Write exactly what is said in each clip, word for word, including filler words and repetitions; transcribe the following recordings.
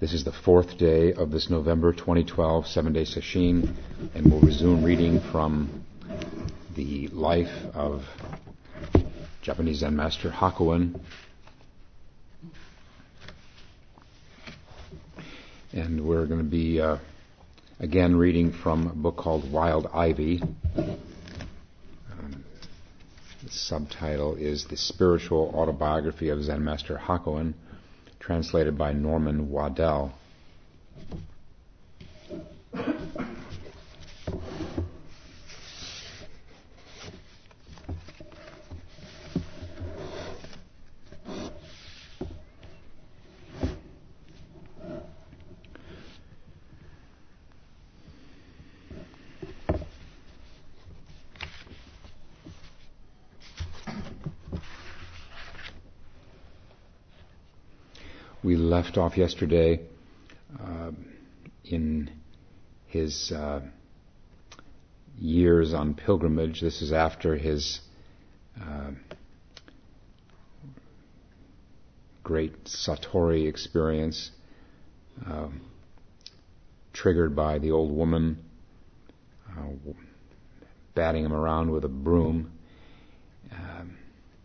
This is the fourth day of this November twenty twelve seven-day sesshin, and we'll resume reading from the life of Japanese Zen master Hakuin. And we're going to be uh, again reading from a book called Wild Ivy. Um, the subtitle is The Spiritual Autobiography of Zen Master Hakuin, translated by Norman Waddell. We left off yesterday uh, in his uh, years on pilgrimage. This is after his uh, great Satori experience, uh, triggered by the old woman uh, batting him around with a broom. Um,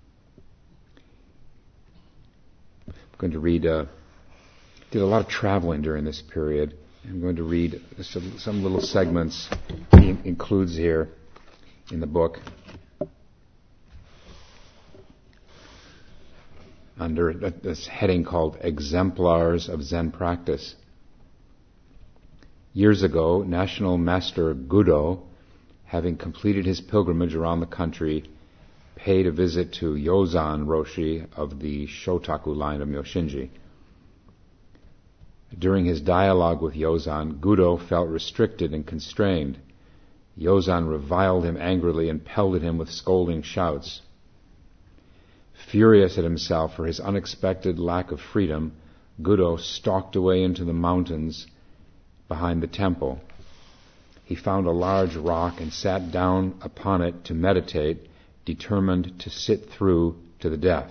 I'm going to read, uh, did a lot of traveling during this period. I'm going to read some, some little segments he includes here in the book under this heading called Exemplars of Zen Practice. Years ago, National Master Gudo, having completed his pilgrimage around the country, paid a visit to Yozan Roshi of the Shotaku line of Myoshinji. During his dialogue with Yozan, Gudo felt restricted and constrained. Yozan reviled him angrily and pelted him with scolding shouts. Furious at himself for his unexpected lack of freedom, Gudo stalked away into the mountains behind the temple. He found a large rock and sat down upon it to meditate, determined to sit through to the death.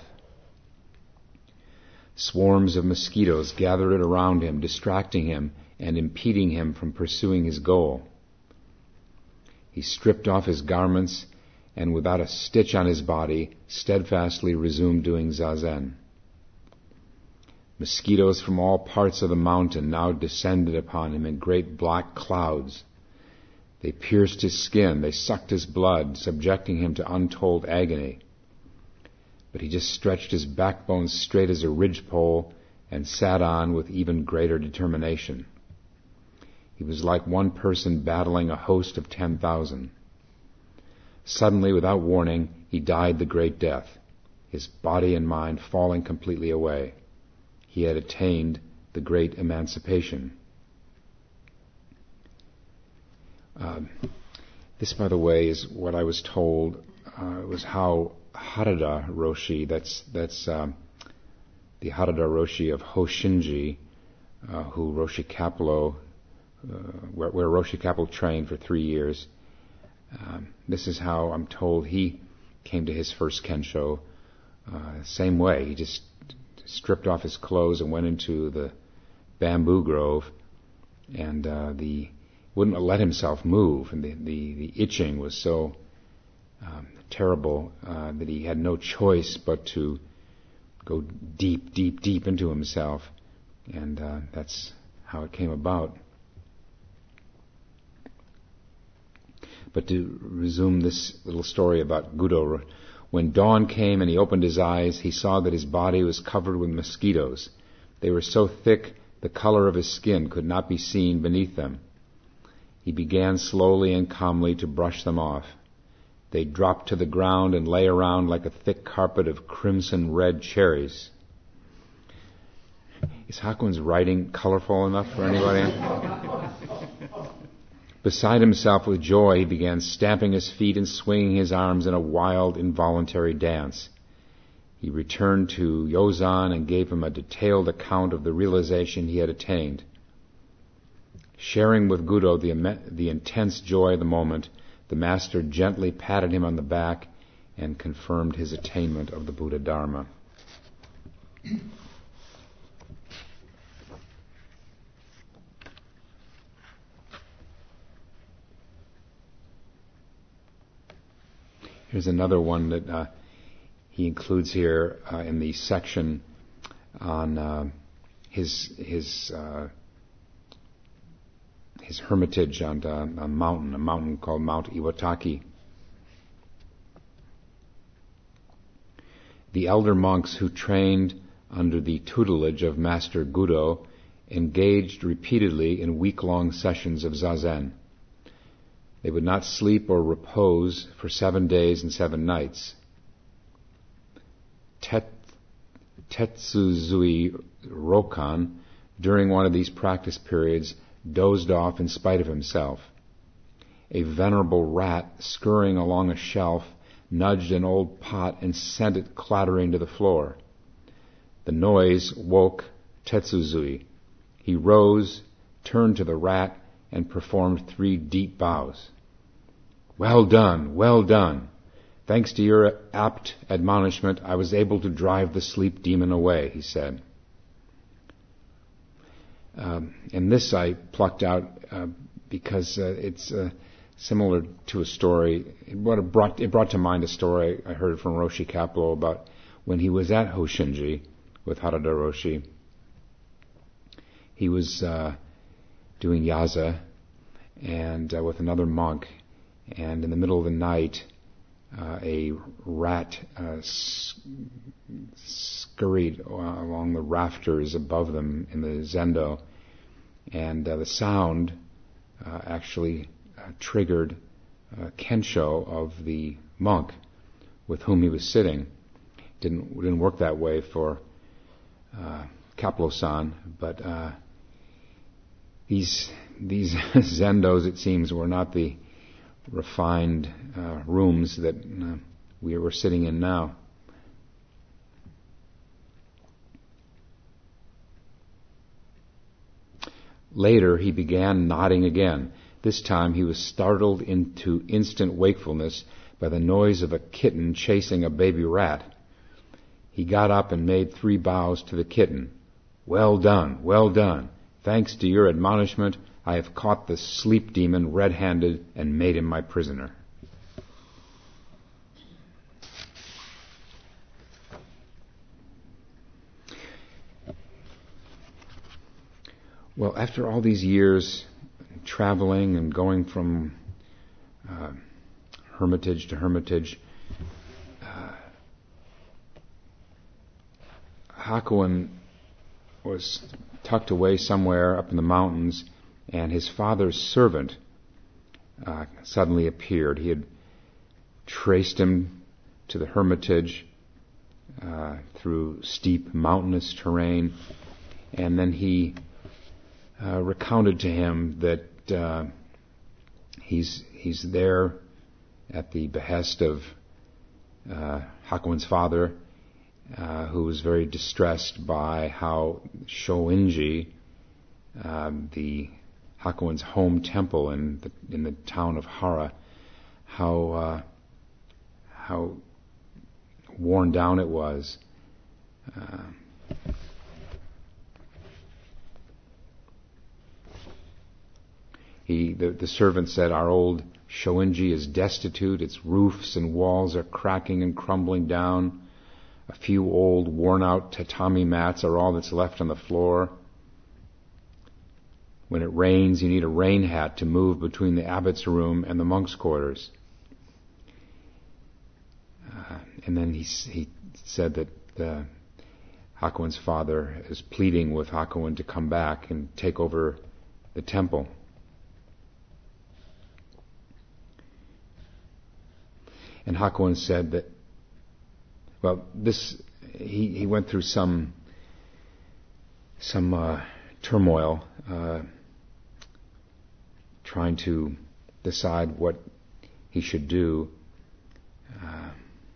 Swarms of mosquitoes gathered around him, distracting him and impeding him from pursuing his goal. He stripped off his garments and, without a stitch on his body, steadfastly resumed doing zazen. Mosquitoes from all parts of the mountain now descended upon him in great black clouds. They pierced his skin, they sucked his blood, subjecting him to untold agony. But he just stretched his backbone straight as a ridgepole and sat on with even greater determination. He was like one person battling a host of ten thousand. Suddenly, without warning, he died the great death, his body and mind falling completely away. He had attained the great emancipation. Uh, this, by the way, is what I was told. Uh, it was how Harada Roshi, that's that's um, the Harada Roshi of Hoshinji, uh, who Roshi Kapleau, uh, where, where Roshi Kapleau trained for three years. Um, this is how I'm told he came to his first Kensho. Uh, same way, he just stripped off his clothes and went into the bamboo grove, and uh, the wouldn't let himself move, and the, the, the itching was so um, terrible uh, that he had no choice but to go deep, deep, deep into himself, and uh, that's how it came about. But to resume this little story about Gudo, when dawn came and he opened his eyes, he saw that his body was covered with mosquitoes. They were so thick the color of his skin could not be seen beneath them. He began slowly and calmly to brush them off. They dropped to the ground and lay around like a thick carpet of crimson red cherries. Is Hakuin's writing colorful enough for anybody? Beside himself with joy, he began stamping his feet and swinging his arms in a wild, involuntary dance. He returned to Yozan and gave him a detailed account of the realization he had attained. Sharing with Gudo the, Im- the intense joy of the moment, the master gently patted him on the back and confirmed his attainment of the Buddha Dharma. Here's another one that uh, he includes here uh, in the section on uh, his his uh, his hermitage on uh, a mountain, a mountain called Mount Iwataki. The elder monks who trained under the tutelage of Master Gudo engaged repeatedly in week-long sessions of zazen. They would not sleep or repose for seven days and seven nights. Tet, Tetsuzui Rokan, during one of these practice periods, dozed off in spite of himself. A venerable rat scurrying along a shelf nudged an old pot and sent it clattering to the floor. The noise woke Tetsuzui. He rose, turned to the rat, and performed three deep bows. "Well done, well done. Thanks to your apt admonishment, I was able to drive the sleep demon away," he said. Um, and this I plucked out uh, because uh, it's uh, similar to a story. It brought, brought, it brought to mind a story I heard from Roshi Kapleau about when he was at Hoshinji with Harada Roshi. He was uh, doing yaza and uh, with another monk, and in the middle of the night, uh, a rat uh, scurried uh, along the rafters above them in the zendo, and uh, the sound uh, actually uh, triggered uh, kensho of the monk with whom he was sitting. Didn't didn't work that way for uh, Kapleau-san, but uh, these these zendos, it seems, were not the refined uh, rooms that uh, we were sitting in now. Later, he began nodding again. This time, he was startled into instant wakefulness by the noise of a kitten chasing a baby rat. He got up and made three bows to the kitten. "Well done, well done. Thanks to your admonishment, I have caught the sleep demon red-handed and made him my prisoner." Well, after all these years traveling and going from uh, hermitage to hermitage, uh, Hakuin was tucked away somewhere up in the mountains, and his father's servant uh, suddenly appeared. He had traced him to the hermitage uh, through steep mountainous terrain, and then he uh, recounted to him that uh, he's he's there at the behest of uh, Hakuin's father, uh, who was very distressed by how Shoinji, um, the Hakuin's home temple in the in the town of Hara, how uh, how worn down it was. Uh, he the, the servant said, "Our old Shoinji is destitute. Its roofs and walls are cracking and crumbling down. A few old, worn-out tatami mats are all that's left on the floor. When it rains, you need a rain hat to move between the abbot's room and the monk's quarters." Uh, and then he he said that uh, Hakuin's father is pleading with Hakuin to come back and take over the temple. And Hakuin said that, well, this he he went through some some uh, turmoil. Uh, trying to decide what he should do. Uh,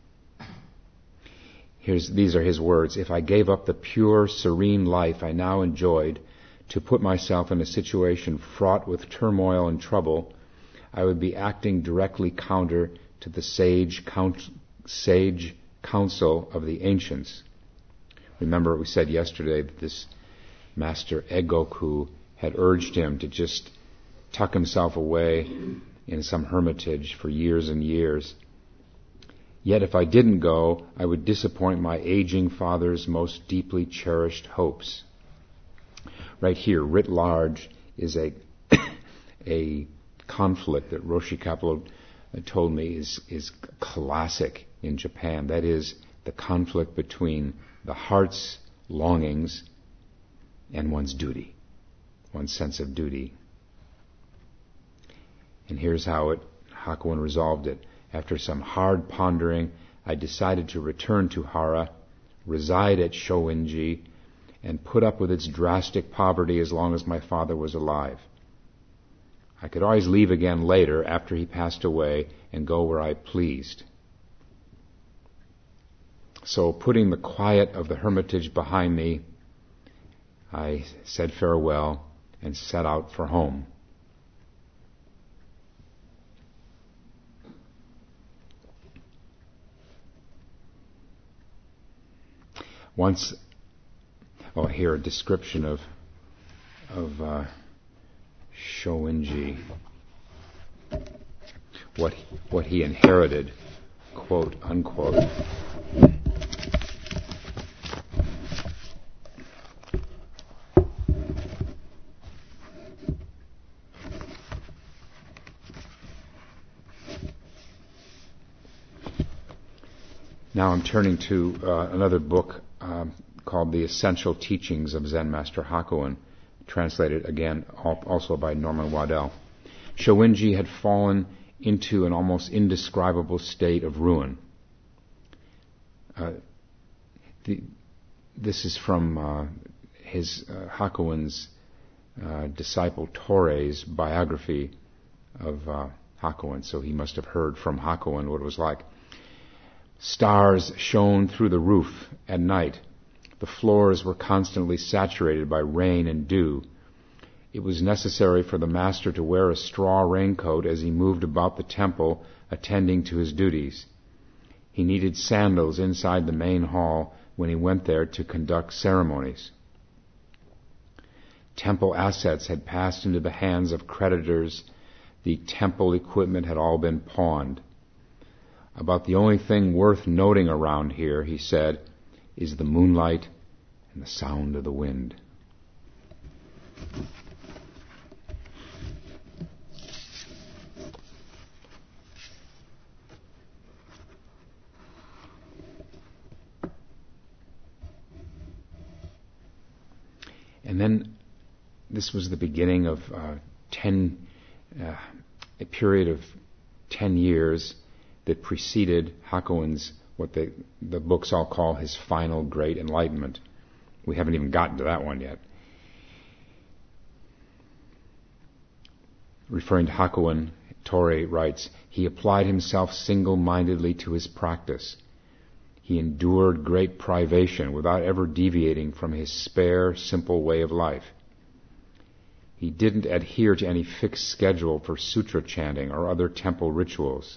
here's these are his words: "If I gave up the pure, serene life I now enjoyed to put myself in a situation fraught with turmoil and trouble, I would be acting directly counter to the sage, count, sage counsel of the ancients." Remember, we said yesterday that this master Egoku had urged him to just tuck himself away in some hermitage for years and years. Yet if I didn't go, I would disappoint my aging father's most deeply cherished hopes. Right here, writ large, is a a conflict that Roshi Kapleau told me is, is classic in Japan. That is the conflict between the heart's longings and one's duty, one's sense of duty. And here's how it, Hakuin resolved it. After some hard pondering, I decided to return to Hara, reside at Shoinji, and put up with its drastic poverty as long as my father was alive. I could always leave again later after he passed away and go where I pleased. So, putting the quiet of the hermitage behind me, I said farewell and set out for home. Once, oh, here a description of of uh, Shoinji, what what he inherited, quote unquote. Now I'm turning to uh, another book um, called The Essential Teachings of Zen Master Hakuin, translated again also by Norman Waddell. Shoinji had fallen into an almost indescribable state of ruin. Uh, the, this is from uh, his uh, Hakuin's uh, disciple Torei's biography of uh, Hakuin, so he must have heard from Hakuin what it was like. Stars shone through the roof at night. The floors were constantly saturated by rain and dew. It was necessary for the master to wear a straw raincoat as he moved about the temple, attending to his duties. He needed sandals inside the main hall when he went there to conduct ceremonies. Temple assets had passed into the hands of creditors. The temple equipment had all been pawned. About the only thing worth noting around here, he said, is the moonlight and the sound of the wind. And then this was the beginning of uh, ten, uh, a period of ten years that preceded Hakuin's, what the, the books all call his final great enlightenment. We haven't even gotten to that one yet. Referring to Hakuin, Torei writes, he applied himself single-mindedly to his practice. He endured great privation without ever deviating from his spare, simple way of life. He didn't adhere to any fixed schedule for sutra chanting or other temple rituals.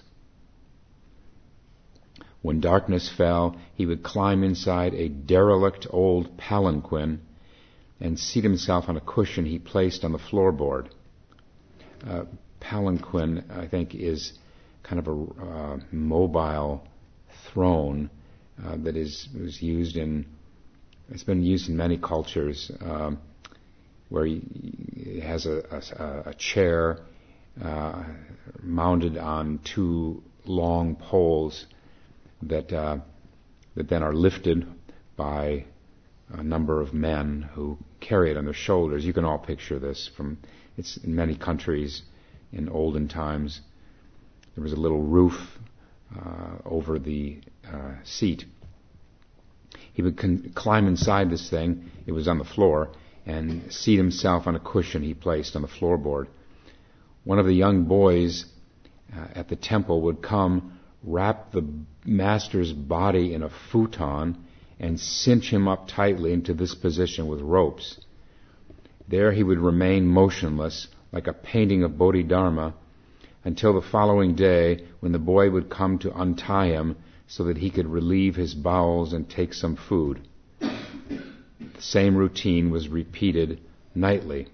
When darkness fell, he would climb inside a derelict old palanquin and seat himself on a cushion he placed on the floorboard. Uh, palanquin, I think, is kind of a uh, mobile throne uh, that is was used in. It's been used in many cultures, um, where he, it has a, a, a chair uh, mounted on two long poles that uh, that then are lifted by a number of men who carry it on their shoulders. You can all picture this from, it's in many countries in olden times. There was a little roof uh, over the uh, seat. He would con- climb inside this thing, it was on the floor, and seat himself on a cushion he placed on the floorboard. One of the young boys uh, at the temple would come, wrap the master's body in a futon, and cinch him up tightly into this position with ropes. There he would remain motionless, like a painting of Bodhidharma, until the following day, when the boy would come to untie him so that he could relieve his bowels and take some food. The same routine was repeated nightly.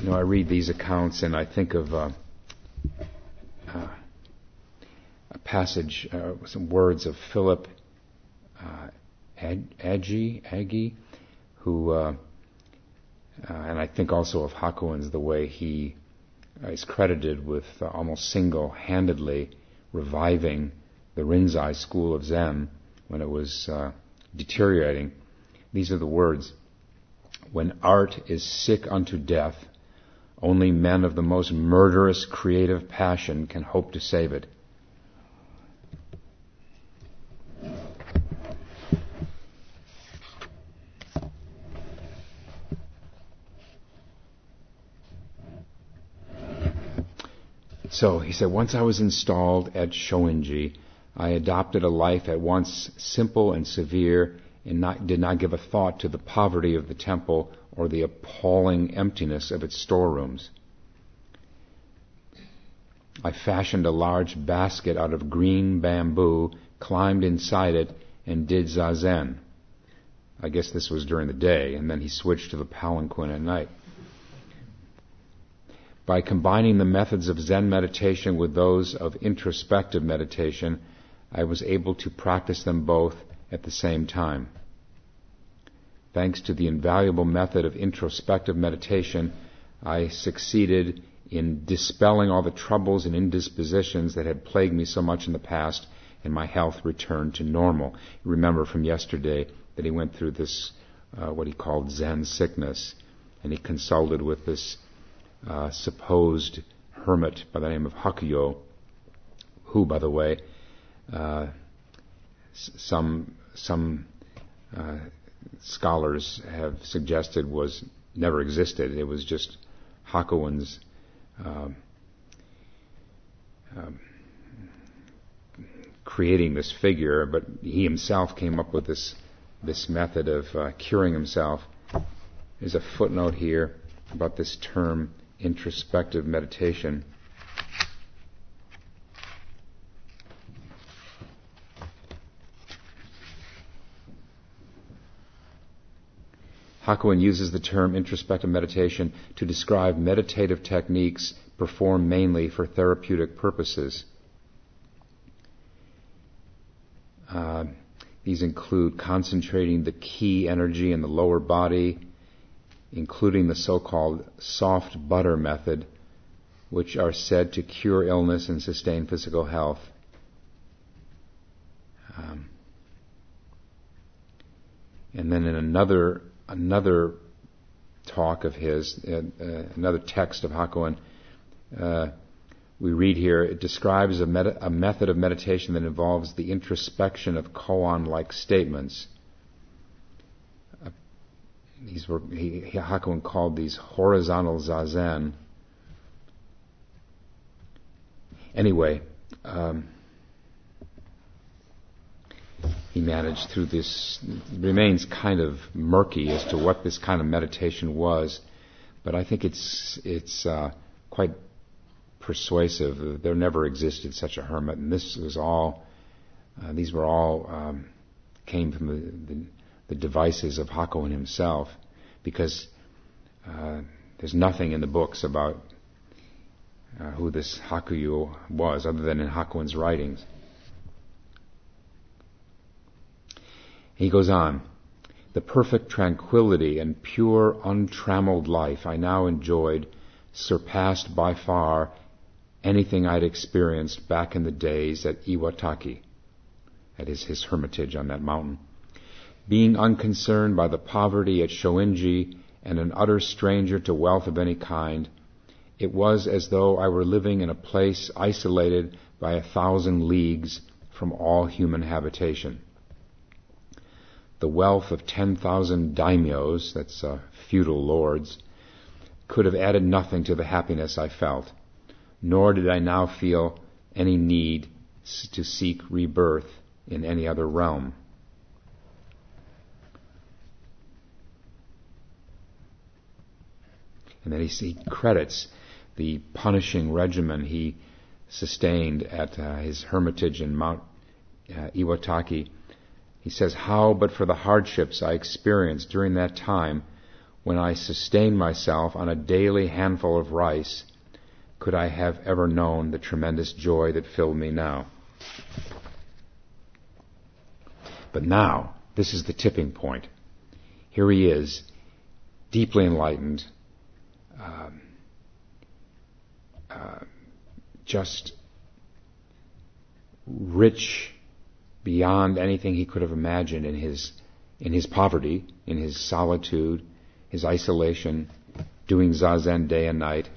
You know, I read these accounts and I think of uh, uh, a passage, uh, some words of Philip uh, Agee, Agee, who, uh, uh, and I think also of Hakuin's, the way he uh, is credited with uh, almost single-handedly reviving the Rinzai school of Zen when it was uh, deteriorating. These are the words: "When art is sick unto death, only men of the most murderous creative passion can hope to save it." So he said, once I was installed at Shoinji, I adopted a life at once simple and severe, and not, did not give a thought to the poverty of the temple or the appalling emptiness of its storerooms. I fashioned a large basket out of green bamboo, climbed inside it, and did zazen. I guess this was during the day, and then he switched to the palanquin at night. By combining the methods of Zen meditation with those of introspective meditation, I was able to practice them both at the same time. Thanks to the invaluable method of introspective meditation, I succeeded in dispelling all the troubles and indispositions that had plagued me so much in the past, and my health returned to normal. You remember from yesterday that he went through this, uh, what he called Zen sickness, and he consulted with this Uh, supposed hermit by the name of Hakuyo, who, by the way, uh, s- some some uh, scholars have suggested was never existed. It was just Hakuin's uh, um, creating this figure, but he himself came up with this this method of uh, curing himself. There's a footnote here about this term, introspective meditation. Hakuin uses the term introspective meditation to describe meditative techniques performed mainly for therapeutic purposes. Uh, these include concentrating the ki energy in the lower body, including the so-called soft butter method, which are said to cure illness and sustain physical health. Um, and then in another another talk of his, uh, uh, another text of Hakuin, uh, we read here, it describes a, med- a method of meditation that involves the introspection of koan-like statements. These were, he, Hakuin called these horizontal zazen. Anyway, um, he managed through this, it remains kind of murky as to what this kind of meditation was, but I think it's it's uh, quite persuasive. There never existed such a hermit, and this was all, uh, these were all, um, came from the, the the devices of Hakuin himself, because uh, there's nothing in the books about uh, who this Hakuyo was, other than in Hakuin's writings. He goes on, the perfect tranquility and pure, untrammeled life I now enjoyed surpassed by far anything I'd experienced back in the days at Iwataki, that is his hermitage on that mountain. Being unconcerned by the poverty at Shoinji and an utter stranger to wealth of any kind, it was as though I were living in a place isolated by a thousand leagues from all human habitation. The wealth of ten thousand daimyos, that's uh, feudal lords, could have added nothing to the happiness I felt, nor did I now feel any need to seek rebirth in any other realm. And then he, he credits the punishing regimen he sustained at uh, his hermitage in Mount uh, Iwataki. He says, how but for the hardships I experienced during that time when I sustained myself on a daily handful of rice, could I have ever known the tremendous joy that filled me now. But now, this is the tipping point. Here he is, deeply enlightened, um, uh, just rich beyond anything he could have imagined in his in his poverty, in his solitude, his isolation, doing zazen day and night.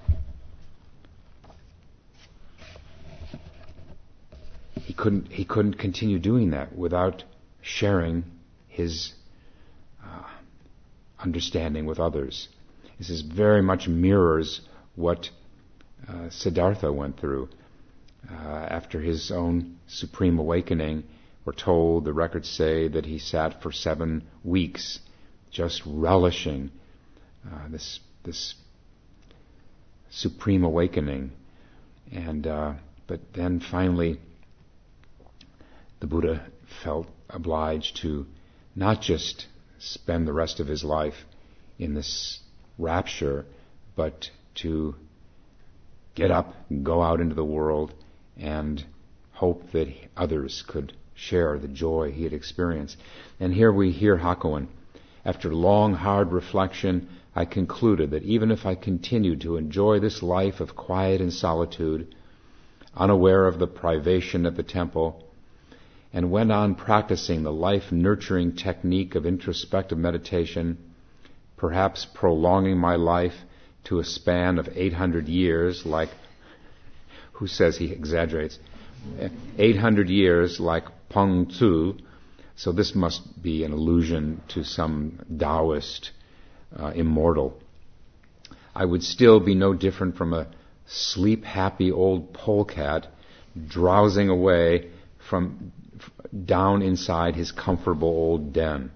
He couldn't he couldn't continue doing that without sharing his uh, understanding with others. This is very much mirrors what uh, Siddhartha went through. Uh, after his own supreme awakening, we're told, the records say, that he sat for seven weeks just relishing uh, this this supreme awakening. And uh, but then finally the Buddha felt obliged to not just spend the rest of his life in this rapture, but to get up, go out into the world, and hope that others could share the joy he had experienced. And here we hear Hakuin. After long, hard reflection, I concluded that even if I continued to enjoy this life of quiet and solitude, unaware of the privation at the temple, and went on practicing the life-nurturing technique of introspective meditation, perhaps prolonging my life to a span of eight hundred years, like, who says he exaggerates, eight hundred years like Peng Tzu, so this must be an allusion to some Taoist uh, immortal. I would still be no different from a sleep-happy old polecat drowsing away from down inside his comfortable old den.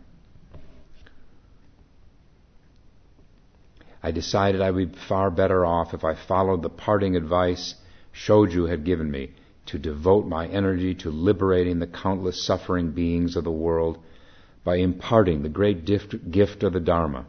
I decided I would be far better off if I followed the parting advice Shoju had given me, to devote my energy to liberating the countless suffering beings of the world by imparting the great gift, gift of the Dharma,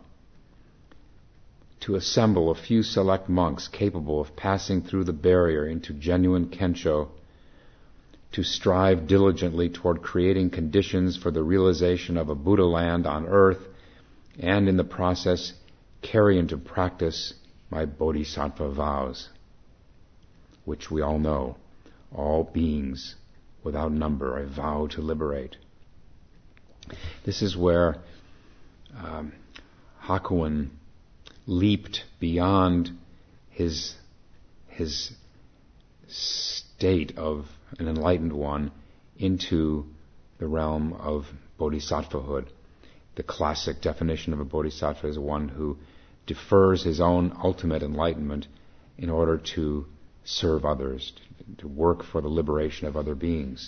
to assemble a few select monks capable of passing through the barrier into genuine Kensho, to strive diligently toward creating conditions for the realization of a Buddha land on earth, and in the process carry into practice my bodhisattva vows, which we all know. All beings without number I vow to liberate. This is where um, Hakuin leaped beyond his his state of an enlightened one into the realm of bodhisattvahood. The classic definition of a bodhisattva is one who defers his own ultimate enlightenment in order to serve others, to, to work for the liberation of other beings.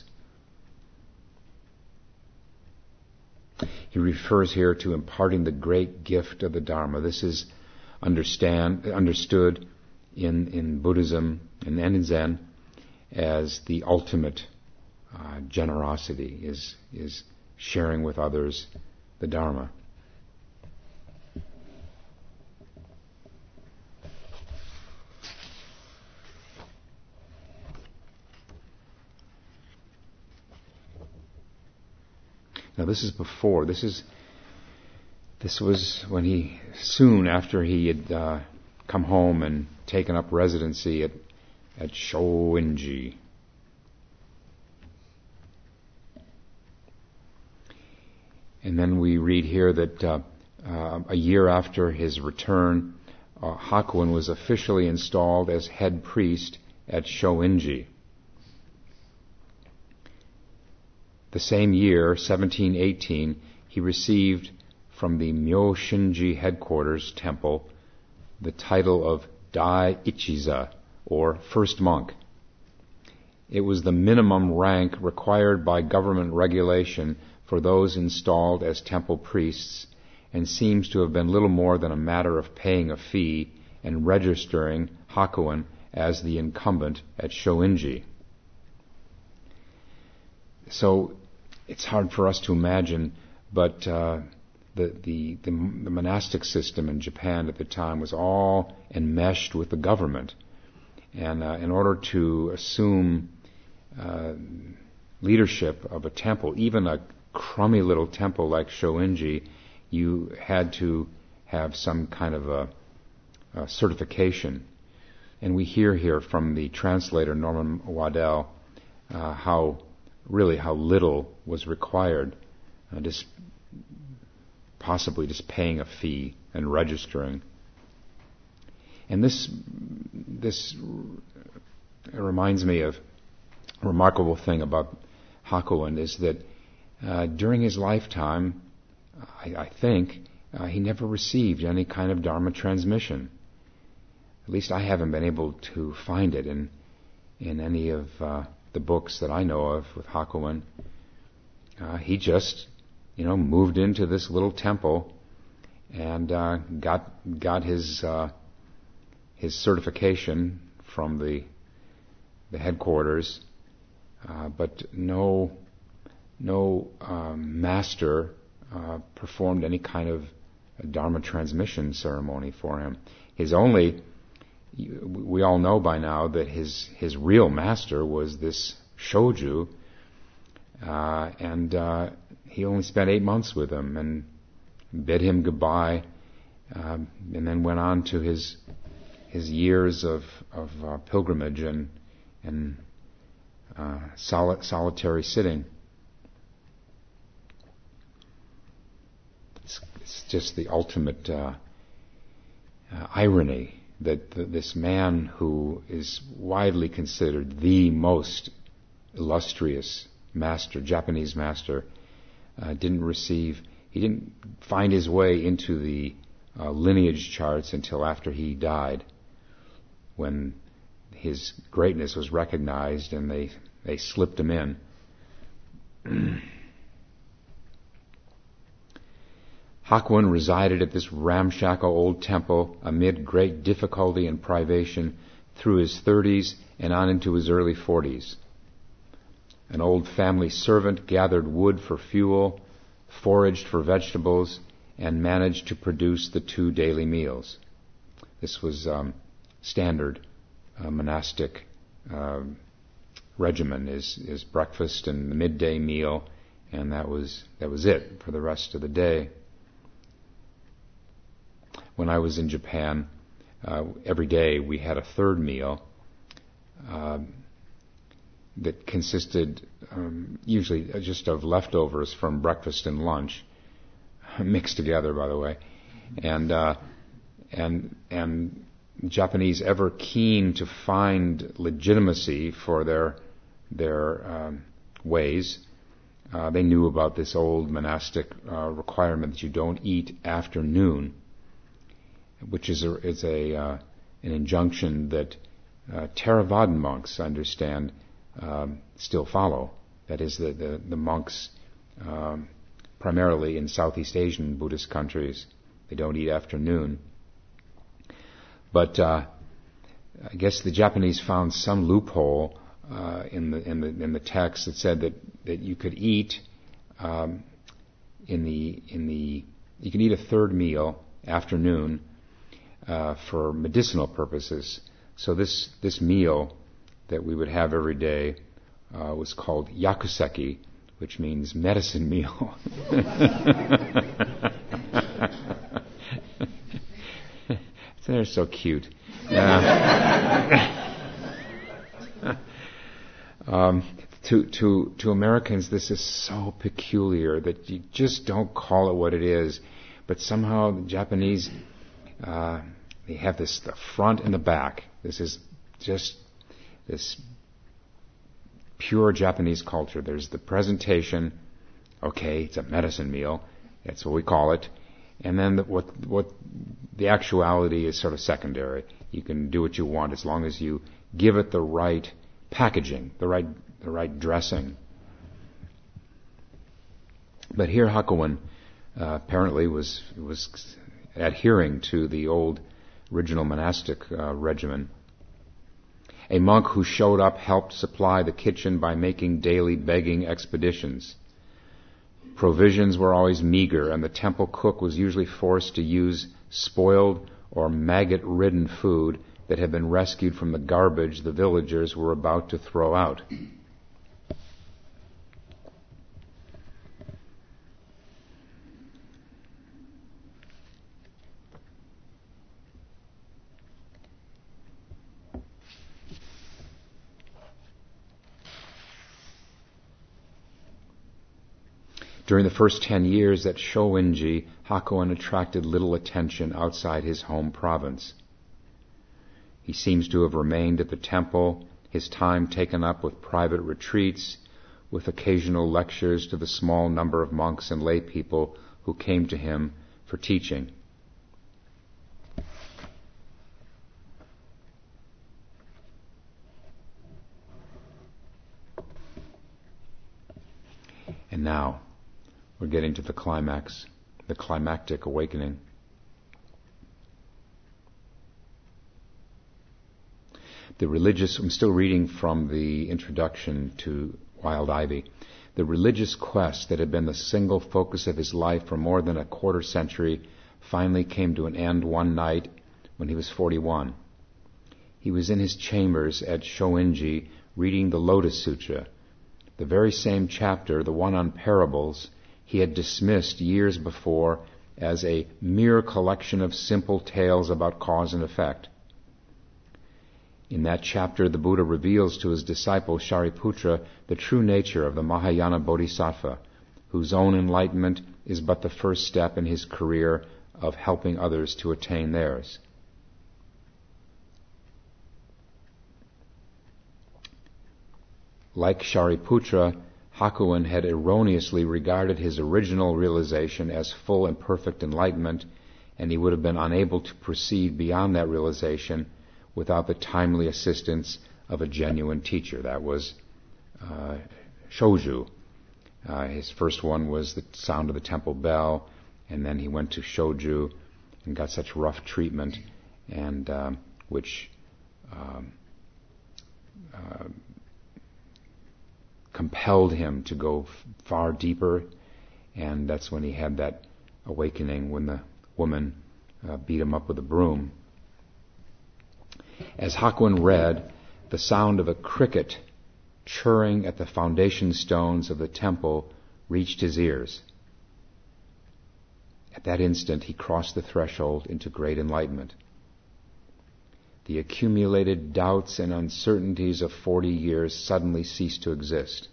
He refers here to imparting the great gift of the Dharma. This is understand understood in, in Buddhism and in Zen as the ultimate uh, generosity, is is sharing with others the Dharma. Now this is before, this is, this was when he, soon after he had uh, come home and taken up residency at, at Shoinji. And then we read here that uh, uh, a year after his return, uh, Hakuin was officially installed as head priest at Shoinji. The same year, seventeen eighteen, he received from the Myoshinji headquarters temple the title of Dai Ichiza, or first monk. It was the minimum rank required by government regulation for those installed as temple priests, and seems to have been little more than a matter of paying a fee and registering Hakuin as the incumbent at Shoinji. So it's hard for us to imagine, but uh, the, the, the, the monastic system in Japan at the time was all enmeshed with the government. And uh, in order to assume uh, leadership of a temple, even a crummy little temple like Shoinji, you had to have some kind of a, a certification. And we hear here from the translator, Norman Waddell, uh, how really how little was required, uh, just possibly just paying a fee and registering. And this this reminds me of a remarkable thing about Hakuin is that uh, during his lifetime, I, I think, uh, he never received any kind of Dharma transmission. At least I haven't been able to find it in in any of uh, the books that I know of with Hakuin. Uh, he just, you know, moved into this little temple and uh, got got his uh, his certification from the the headquarters, uh, but no no um, master uh, performed any kind of Dharma transmission ceremony for him. His only We all know by now that his his real master was this Shoju, uh, and uh, he only spent eight months with him and bid him goodbye, um, and then went on to his his years of of uh, pilgrimage and and uh, soli- solitary sitting. It's, it's just the ultimate uh, uh, irony that th- this man who is widely considered the most illustrious master, Japanese master, uh, didn't receive, he didn't find his way into the uh, lineage charts until after he died, when his greatness was recognized and they, they slipped him in. Hakuin resided at this ramshackle old temple amid great difficulty and privation through his thirties and on into his early forties. An old family servant gathered wood for fuel, foraged for vegetables, and managed to produce the two daily meals. This was um, standard uh, monastic uh, regimen, is, is breakfast and the midday meal, and that was that was it for the rest of the day. When I was in Japan, uh, every day we had a third meal uh, that consisted um, usually just of leftovers from breakfast and lunch, mixed together, by the way, and uh, and and Japanese, ever keen to find legitimacy for their their um, ways, uh, they knew about this old monastic uh, requirement that you don't eat after noon, which is a, is a uh, an injunction that uh, Theravadan monks, understand, um, still follow. That is, the the, the monks, um, primarily in Southeast Asian Buddhist countries, they don't eat after noon. But uh, I guess the Japanese found some loophole uh, in the in the in the text that said that, that you could eat um, in the in the you can eat a third meal afternoon. Uh, for medicinal purposes. So this this meal that we would have every day uh, was called yakuseki, which means medicine meal. They're so cute. Uh, um, to to to Americans, this is so peculiar that you just don't call it what it is. But somehow the Japanese, Uh, they have this, the front and the back. This is just this pure Japanese culture. There's the presentation. Okay, it's a medicine meal. That's what we call it. And then the, what what the actuality is sort of secondary. You can do what you want as long as you give it the right packaging, the right the right dressing. But here Hakuin uh, apparently was was adhering to the old original monastic uh, regimen. A monk who showed up helped supply the kitchen by making daily begging expeditions. Provisions were always meager, and the temple cook was usually forced to use spoiled or maggot-ridden food that had been rescued from the garbage the villagers were about to throw out. During the first ten years at Shōinji, Hakuin attracted little attention outside his home province. He seems to have remained at the temple, his time taken up with private retreats, with occasional lectures to the small number of monks and lay people who came to him for teaching. And now, we're getting to the climax, the climactic awakening. The religious, I'm still reading from the introduction to Wild Ivy. The religious quest that had been the single focus of his life for more than a quarter century finally came to an end one night when he was forty-one. He was in his chambers at Shōinji reading the Lotus Sutra, the very same chapter, the one on parables, he had dismissed years before as a mere collection of simple tales about cause and effect. In that chapter, the Buddha reveals to his disciple Shariputra the true nature of the Mahayana Bodhisattva, whose own enlightenment is but the first step in his career of helping others to attain theirs. Like Shariputra, Hakuin had erroneously regarded his original realization as full and perfect enlightenment, and he would have been unable to proceed beyond that realization without the timely assistance of a genuine teacher. That was uh, Shoju. Uh, his first one was the sound of the temple bell, and then he went to Shoju and got such rough treatment, and um, which um, uh, compelled him to go f- far deeper, and that's when he had that awakening when the woman uh, beat him up with a broom. As Hakuin read, the sound of a cricket churring at the foundation stones of the temple reached his ears. At that instant, he crossed the threshold into great enlightenment. The accumulated doubts and uncertainties of forty years suddenly ceased to exist.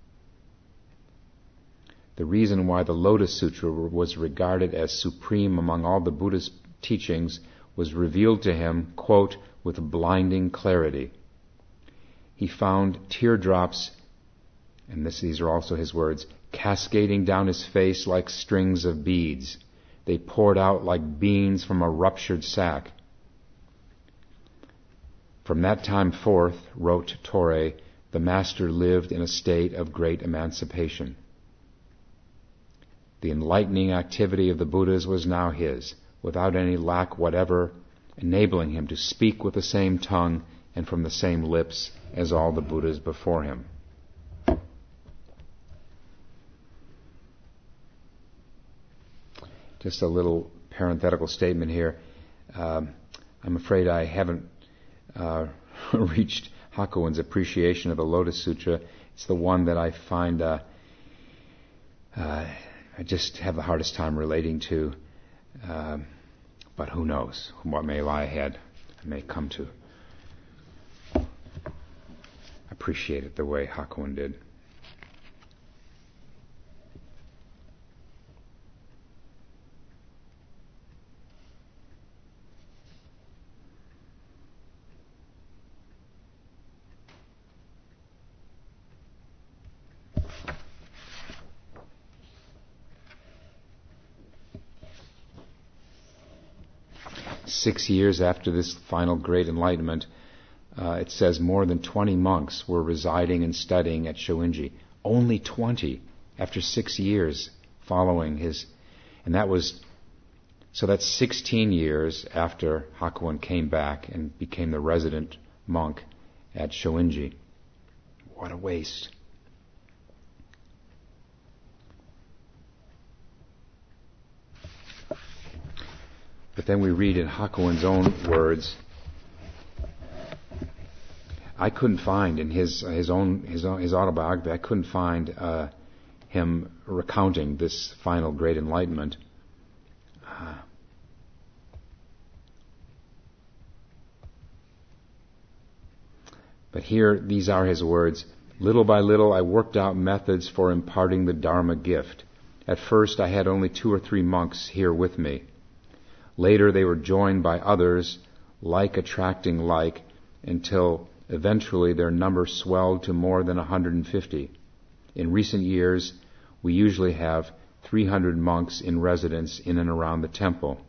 The reason why the Lotus Sutra was regarded as supreme among all the Buddhist teachings was revealed to him, quote, with blinding clarity. He found teardrops, and this, these are also his words, cascading down his face like strings of beads. They poured out like beans from a ruptured sack. From that time forth, wrote Torre, the Master lived in a state of great emancipation. The enlightening activity of the Buddhas was now his, without any lack whatever, enabling him to speak with the same tongue and from the same lips as all the Buddhas before him. Just a little parenthetical statement here. Um, I'm afraid I haven't uh, reached Hakuin's appreciation of the Lotus Sutra. It's the one that I find uh, uh, I just have the hardest time relating to. Um, but who knows what may lie ahead. I may come to appreciate it the way Hakuin did. Six years after this final great enlightenment, uh, it says more than twenty monks were residing and studying at Shōinji. Only twenty after six years following his... And that was... So that's sixteen years after Hakuin came back and became the resident monk at Shōinji. What a waste. But then we read in Hakuin's own words, I couldn't find in his his own his own, his autobiography, I couldn't find uh, him recounting this final great enlightenment. Uh, but here, these are his words. Little by little, I worked out methods for imparting the Dharma gift. At first, I had only two or three monks here with me. Later, they were joined by others, like attracting like, until eventually their number swelled to more than one hundred fifty. In recent years, we usually have three hundred monks in residence in and around the temple.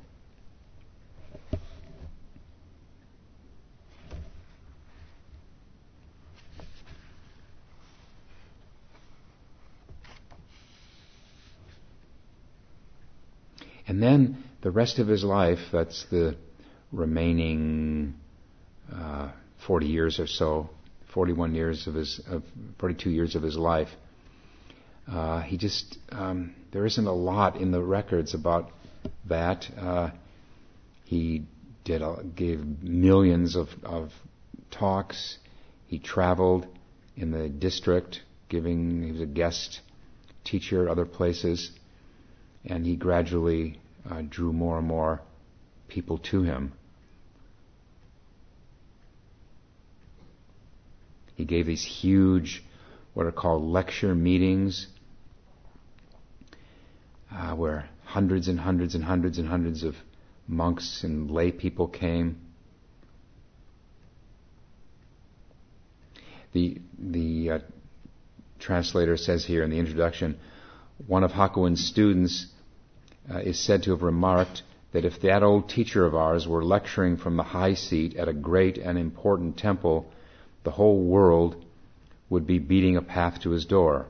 And then the rest of his life, that's the remaining uh, forty years or so, forty-one years of his, of forty-two years of his life, uh, he just, um, there isn't a lot in the records about that. Uh, he did, a, gave millions of, of talks. He traveled in the district, giving, he was a guest teacher at other places. And he gradually uh, drew more and more people to him. He gave these huge, what are called lecture meetings, uh, where hundreds and hundreds and hundreds and hundreds of monks and lay people came. The the uh, translator says here in the introduction, one of Hakuin's students uh, is said to have remarked that if that old teacher of ours were lecturing from the high seat at a great and important temple, the whole world would be beating a path to his door.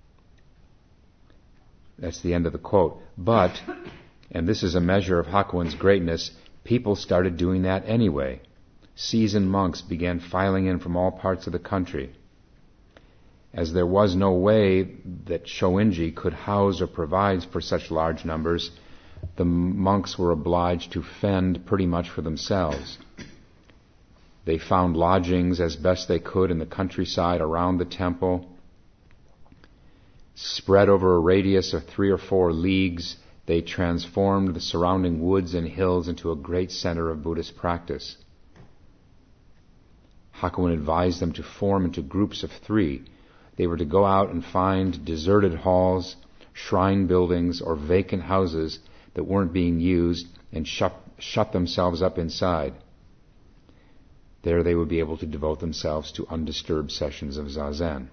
That's the end of the quote. But, and this is a measure of Hakuin's greatness, people started doing that anyway. Seasoned monks began filing in from all parts of the country. As there was no way that Shoinji could house or provide for such large numbers, the monks were obliged to fend pretty much for themselves. They found lodgings as best they could in the countryside around the temple. Spread over a radius of three or four leagues, they transformed the surrounding woods and hills into a great center of Buddhist practice. Hakuin advised them to form into groups of three. They were to go out and find deserted halls, shrine buildings, or vacant houses that weren't being used and shut, shut themselves up inside. There they would be able to devote themselves to undisturbed sessions of zazen.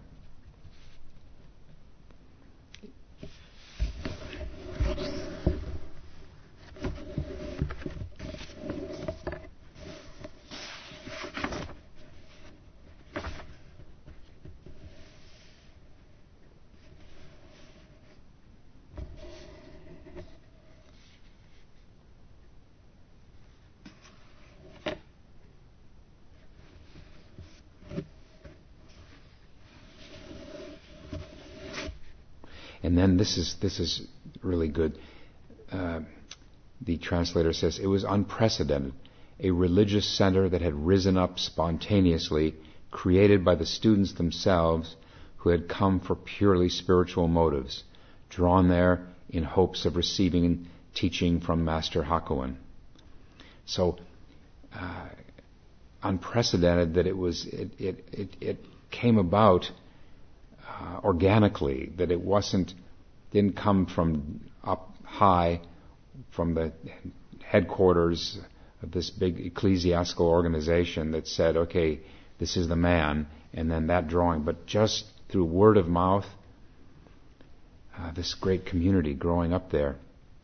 And then this is this is really good. Uh, the translator says, it was unprecedented. A religious center that had risen up spontaneously, created by the students themselves who had come for purely spiritual motives, drawn there in hopes of receiving teaching from Master Hakuin. So, uh, unprecedented that it was, it, it, it, it came about Uh, organically, that it wasn't, didn't come from up high, from the headquarters of this big ecclesiastical organization that said, okay, this is the man, and then that drawing, but just through word of mouth, uh, this great community growing up there.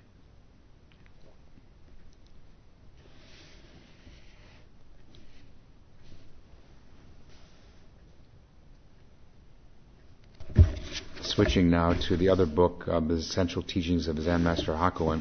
Switching now to the other book, uh, The Essential Teachings of Zen Master Hakuin.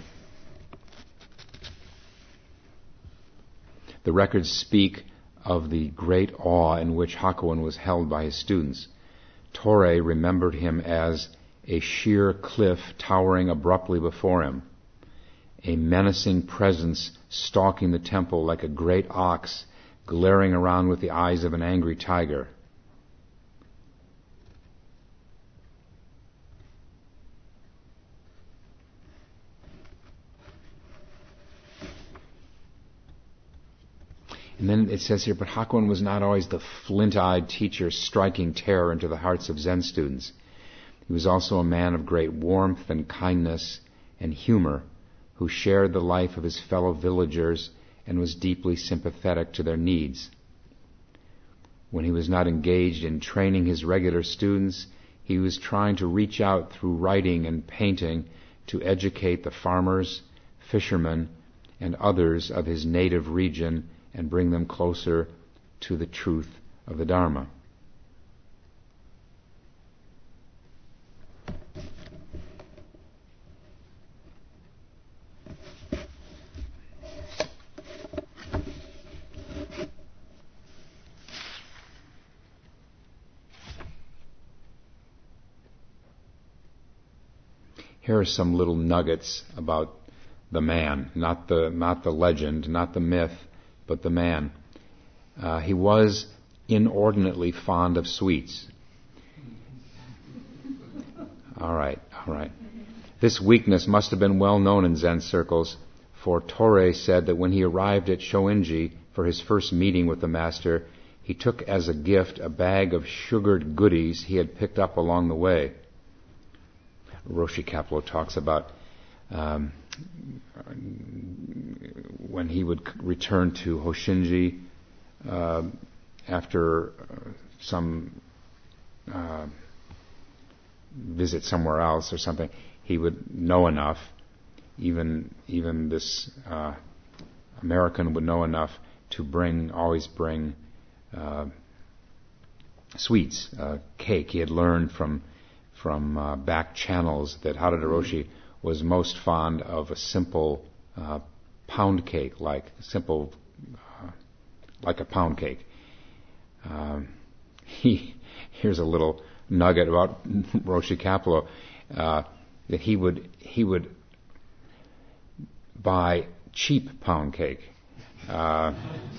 The records speak of the great awe in which Hakuin was held by his students. Torei remembered him as a sheer cliff towering abruptly before him. a menacing presence stalking the temple like a great ox, glaring around with the eyes of an angry tiger. And then it says here, but Hakuin was not always the flint-eyed teacher striking terror into the hearts of Zen students. He was also a man of great warmth and kindness and humor, who shared the life of his fellow villagers and was deeply sympathetic to their needs. When he was not engaged in training his regular students, he was trying to reach out through writing and painting to educate the farmers, fishermen, and others of his native region and bring them closer to the truth of the Dharma. Here are some little nuggets about the man, not the not the legend, not the myth, but the man. Uh, he was inordinately fond of sweets. All right, all right. This weakness must have been well known in Zen circles, for Torei said that when he arrived at Shoinji for his first meeting with the master, he took as a gift a bag of sugared goodies he had picked up along the way. Roshi Kapleau talks about um, when he would return to Hoshinji uh, after uh, some uh, visit somewhere else or something, he would know enough, even even this uh, American would know enough to bring, always bring uh, sweets, uh, cake. He had learned from from uh, back channels that Harada Roshi was most fond of a simple uh, pound cake, like simple, uh, like a pound cake. Um, he here's a little nugget about Roshi Kapleau, uh, that he would he would buy cheap pound cake, uh,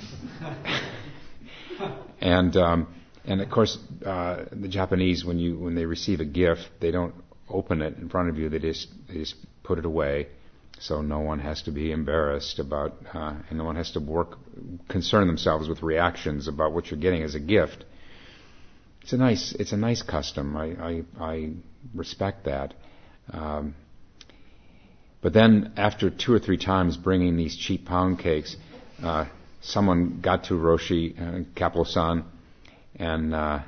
and um, and of course uh, the Japanese, when you when they receive a gift, they don't open it in front of you. They just they just put it away, so no one has to be embarrassed about, uh, and no one has to work concern themselves with reactions about what you're getting as a gift. It's a nice it's a nice custom. I I, I respect that. Um, but then after two or three times bringing these cheap pound cakes, uh, someone got to Roshi uh, Kapleau-san, and uh,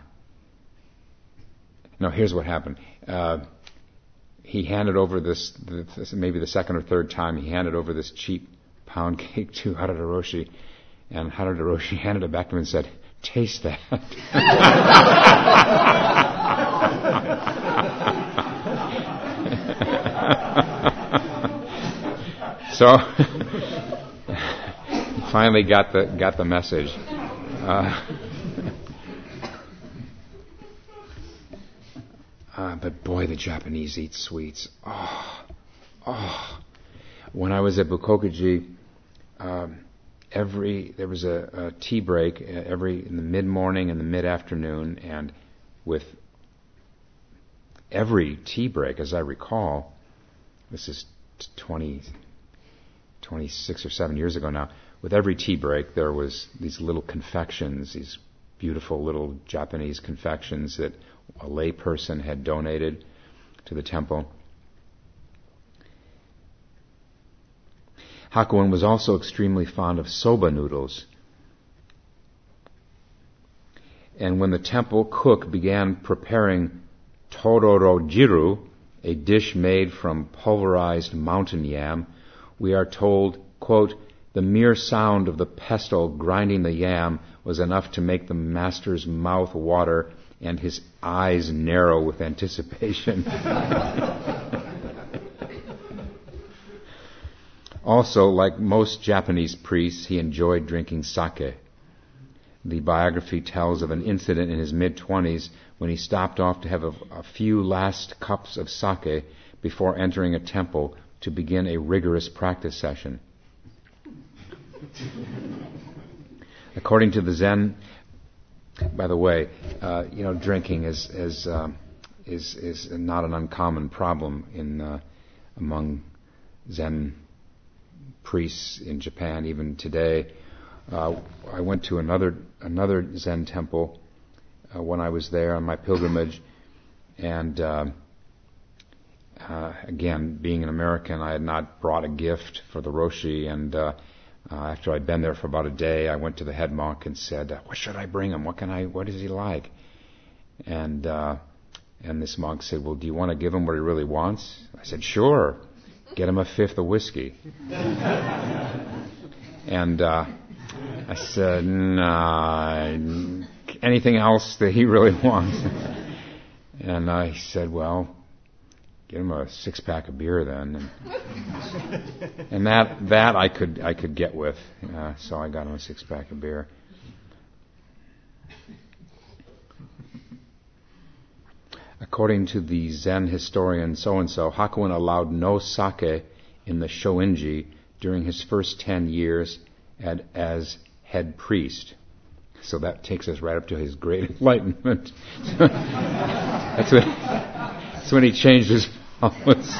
no, here's what happened. Uh, he handed over this, this, maybe the second or third time, he handed over this cheap pound cake to Harada Roshi, and Harada Roshi handed it back to him and said, "Taste that." So he finally got the got the message. Uh, uh, but boy, the Japanese eat sweets. Oh, oh. When I was at Bukokuji, um, every there was a, a tea break every in the mid morning and the mid afternoon, and with every tea break, as I recall, this is twenty. twenty-six or seven years ago now, with every tea break there was these little confections, these beautiful little Japanese confections that a lay person had donated to the temple. Hakuin was also extremely fond of soba noodles. And when the temple cook began preparing tororo jiru, a dish made from pulverized mountain yam, we are told, quote, "The mere sound of the pestle grinding the yam was enough to make the master's mouth water and his eyes narrow with anticipation." Also, like most Japanese priests, he enjoyed drinking sake. The biography tells of an incident in his mid-twenties when he stopped off to have a, a few last cups of sake before entering a temple to begin a rigorous practice session. According to the Zen, by the way, uh, you know, drinking is is, um, is is not an uncommon problem in uh, among Zen priests in Japan even today. Uh, I went to another another Zen temple uh, when I was there on my pilgrimage, and uh, uh, again, being an American, I had not brought a gift for the Roshi, and uh, uh, after I'd been there for about a day, I went to the head monk and said, "What should I bring him? What can I? What is he like?" And uh, and this monk said, "Well, do you want to give him what he really wants?" I said, "Sure. Get him a fifth of whiskey." And uh, I said, "Nah, anything else that he really wants?" And I said, "Well, get him a six pack of beer then." And, and that that I could I could get with, uh, so I got him a six pack of beer. According to the Zen historian so-and-so, Hakuin allowed no sake in the Shoinji during his first ten years at, as head priest. So that takes us right up to his great enlightenment. that's, when, that's when he changed his policy.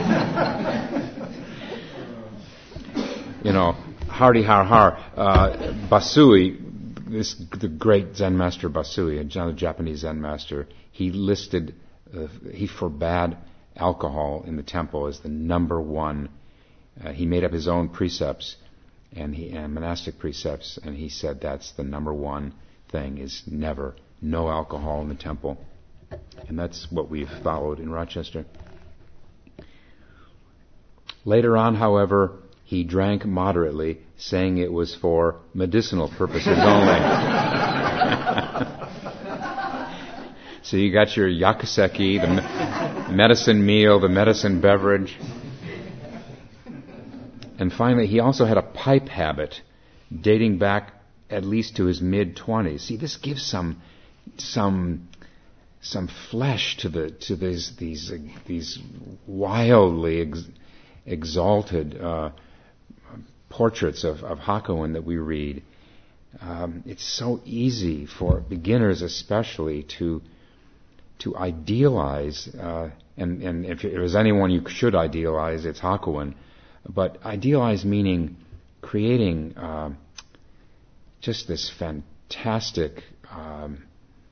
You know, hardy har har. Uh, Basui, this the great Zen master Basui, a Japanese Zen master, he listed, uh, he forbade alcohol in the temple as the number one. Uh, he made up his own precepts and he and monastic precepts, and he said that's the number one thing is never, no alcohol in the temple. And that's what we've followed in Rochester. Later on, however, he drank moderately, saying it was for medicinal purposes only. So you got your yakuseki, the me- medicine meal, the medicine beverage. And finally, he also had a pipe habit dating back at least to his mid-twenties. See, this gives some some some flesh to the to these these uh, these wildly ex- exalted uh, portraits of, of Hakuin that we read. Um, it's so easy for beginners, especially, to to idealize, uh, and, and if there's anyone you should idealize, it's Hakuin. But idealize meaning creating uh, just this fantastic um,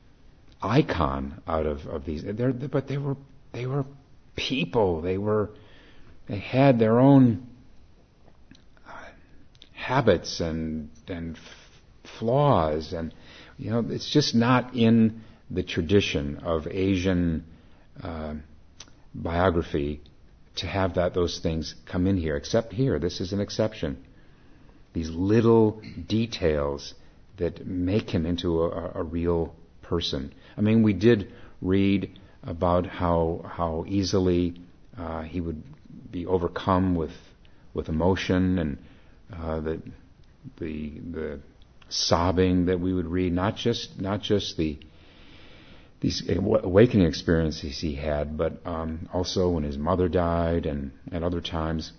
icon out of, of these. They're, but they were they were people. They were they had their own uh, habits and and f- flaws, and you know it's just not in the tradition of Asian uh, biography to have that those things come in here, except here. This is an exception. These little details that make him into a, a real person. I mean, we did read about how how easily uh, he would be overcome with with emotion, and uh, the the the sobbing that we would read. Not just not just the these awakening experiences he had, but um, also when his mother died and at other times.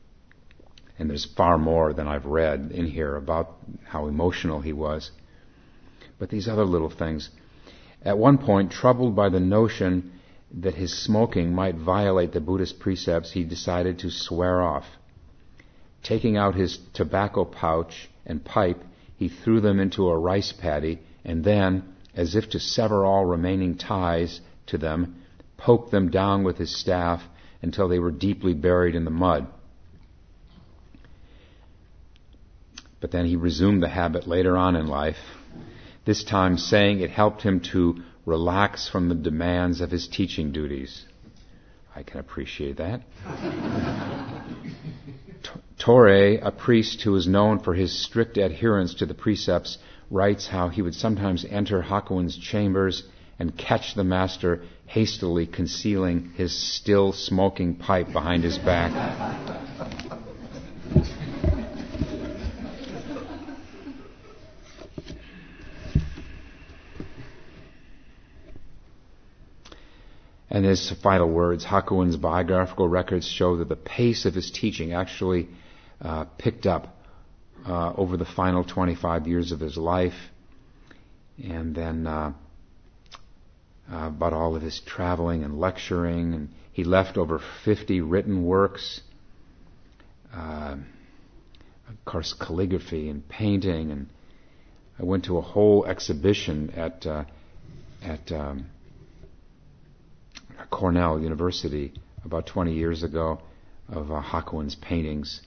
And there's far more than I've read in here about how emotional he was. But these other little things. At one point, troubled by the notion that his smoking might violate the Buddhist precepts, he decided to swear off. Taking out his tobacco pouch and pipe, he threw them into a rice paddy, and then, as if to sever all remaining ties to them, poked them down with his staff until they were deeply buried in the mud. But then he resumed the habit later on in life, this time saying it helped him to relax from the demands of his teaching duties. I can appreciate that. Torei, a priest who was known for his strict adherence to the precepts, writes how he would sometimes enter Hakuin's chambers and catch the master hastily concealing his still smoking pipe behind his back. And his final words, Hakuin's biographical records show that the pace of his teaching actually uh, picked up uh, over the final twenty-five years of his life. And then uh, uh, about all of his traveling and lecturing. And he left over fifty written works. Uh, of course, calligraphy and painting. And I went to a whole exhibition at uh, at um, Cornell University about twenty years ago of uh, Hakuin's paintings.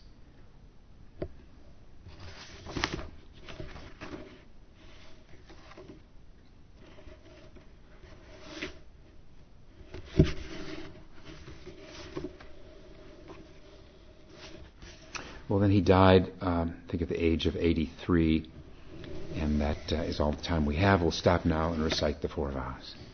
Well, then he died, um, I think, at the age of eighty-three, and that uh, is all the time we have. We'll stop now and recite the four vows.